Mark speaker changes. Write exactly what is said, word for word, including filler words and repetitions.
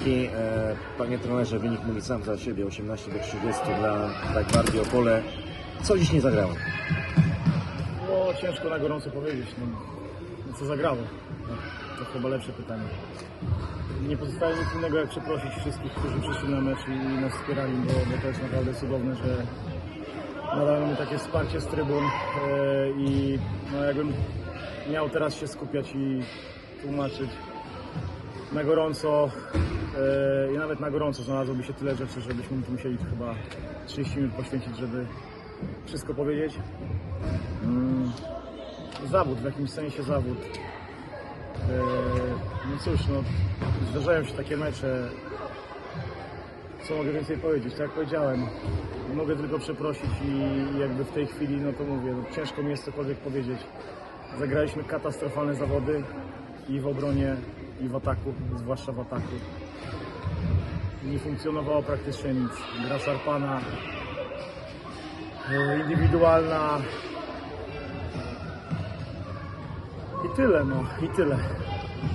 Speaker 1: Kwiatkowski. Panie trenerze, wynik mówi sam za siebie, osiemnaście do trzydziestu dla tak Gwardii Opole. Co dziś nie zagrało?
Speaker 2: No, ciężko na gorąco powiedzieć, no, no co zagrało. No, to chyba lepsze pytanie. Nie pozostaje nic innego jak przeprosić wszystkich, którzy przyszli na mecz i nas wspierali, bo, bo to jest naprawdę cudowne, że nadają mi takie wsparcie z trybun e, i no, jakbym miał teraz się skupiać i tłumaczyć na gorąco e, i nawet na gorąco znalazłoby się tyle rzeczy, żebyśmy tu musieli chyba trzydzieści minut poświęcić, żeby wszystko powiedzieć. Mm, zawód, w jakimś sensie zawód. E, no cóż, no, zdarzają się takie mecze. Co mogę więcej powiedzieć? Tak jak powiedziałem, mogę tylko przeprosić i jakby w tej chwili, no to mówię, no, ciężko mi jest cokolwiek powiedzieć. Zagraliśmy katastrofalne zawody i w obronie, i w ataku, zwłaszcza w ataku. Nie funkcjonowało praktycznie nic. Gra szarpana, indywidualna. I tyle, no, i tyle.